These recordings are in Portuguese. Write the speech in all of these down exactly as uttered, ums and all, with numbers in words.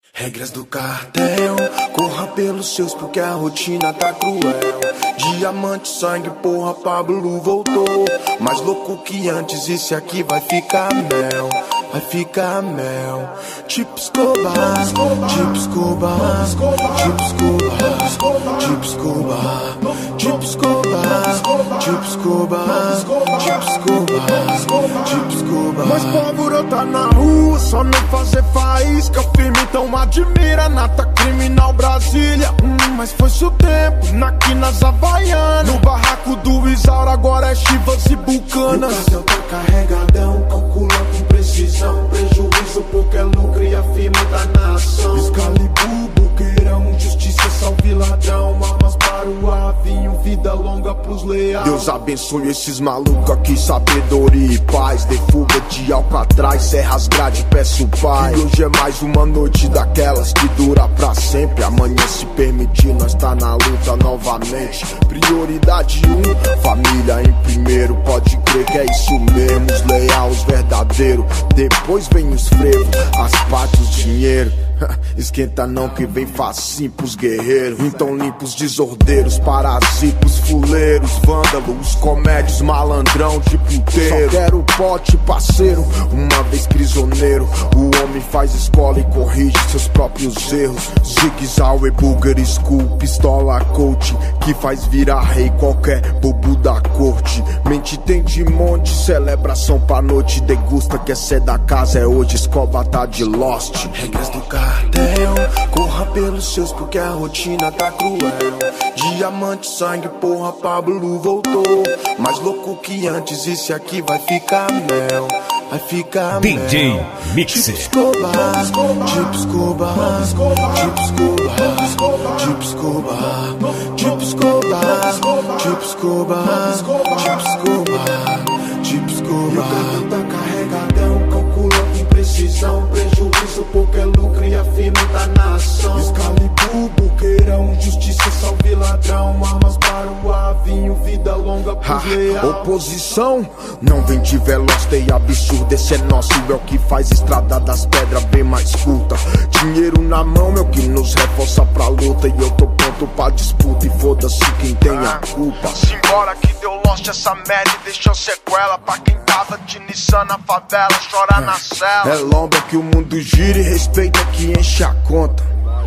Regras do cartel, corra pelos seus porque a rotina tá cruel. Diamante, sangue, porra, Pablo voltou. Mais louco que antes, esse aqui vai ficar mel. Vai ficar mel. Tipo Escobar, tipo Escobar, tipo Escobar, tipo Escobar, tipo Escobar, tipo Escobar, tipo Escobar, tipo Escobar. Mas pólvora tá na rua, só não fazer faísca. Firme, então admira, nata criminal Brasília. Hum, mas foi seu tempo, naqui nas Havaianas. No barraco do Isaura, agora é Chivas e Bucanas. O cartel tá carregadão, calcula com precisão. Prejuízo porque é lucro e a firma da nação. Excalibur, buqueirão, justiça, salve ladrão. Armas para o avinho, vida longa pros leais. Deus abençoe esses malucos aqui, sabedoria e paz. De fuga de Alcatraz, serras grade, peço pai. E hoje é mais uma noite daquelas que dura pra sempre. Amanhã, se permitir, nós tá na luta novamente. Prioridade um, família em primeiro. Pode crer que é isso mesmo, os leais, os verdadeiros. Depois vem os frevos, as partes, o dinheiro. Esquenta não que vem facinho pros guerreiros. Então limpa os desordeiros, parasitas, fuleiros, vândalos, os comédios, malandrão de puteiro. Só quero pote, parceiro, uma vez prisioneiro. O homem faz escola e corrige seus próprios erros. Zig-Zag, Bulgar School, pistola coach, que faz virar rei qualquer bobo da corte. Mente tem de monte, celebração pra noite. Degusta que é ser da casa, é hoje, Escobar tá de Lost. Regras do cartel, corra pelos seus porque a rotina tá cruel. Diamante, sangue, porra, Pablo voltou. Mais louco que antes, esse aqui vai ficar mel. Vai ficar D J mel. Mixer. Tipo Escobar, tipo Escobar, tipo Escobar, tipo Escobar, tipo Escobar, tipo Escobar, tipo Escobar, tipo Escobar. E o cartão tá carregadão, calcula com precisão. Prejuízo porque é lucro e a firma da nação. Excalibur, buqueirão, justiça, salve ladrão. Armas para o avinho, vida longa pros leais. Oposição não vem de veloz, tem absurdo. Esse é nosso, é o que faz estrada das pedras bem mais curta. Dinheiro na mão é o que nos reforça pra luta. E eu tô pronto pra disputa e foda-se quem tem a culpa. Simbora que deu lost essa merda e deixou sequela. Pra quem tava de Nissan na favela, chora na cela. É lomba que o mundo gira e respeita que enche a conta.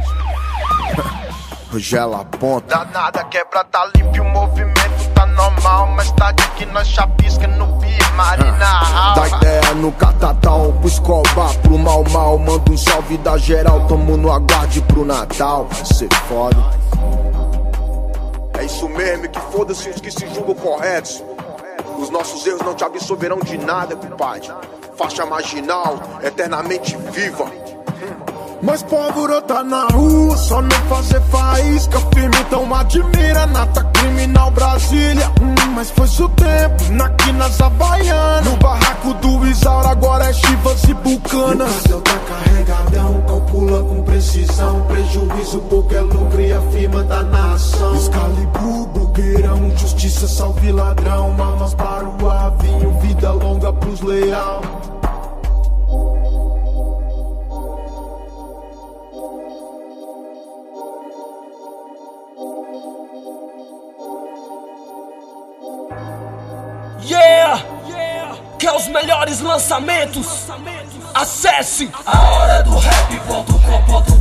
Gela a ponta. Danada quebra, tá limpo, o movimento tá normal. Mas tá de que nós chapisca no Bia Marina. Da ideia no catatal, pro Escobar, pro mal mal. Manda um salve da geral, tamo no aguarde pro Natal. Cê foda. É isso mesmo, que foda-se os que se julgam corretos. Os nossos erros não te absolverão de nada, compadre. Faixa marginal, eternamente viva. Mas pólvora tá na rua, só não fazer faísca. Firme, então admira, nata criminal Brasília. Hum, mas foi seu tempo, naqui nas Havaianas. No barraco do Isaura, agora é Chivas e Bucanas. O cartel tá carregadão, calcula com precisão. Prejuízo porque é lucro e a firma da nação. Excalibur, buqueirão, justiça, salve ladrão. Armas para o avinho, vida longa pros leal. Yeah! Quer os melhores lançamentos? Acesse a hora do rap ponto com ponto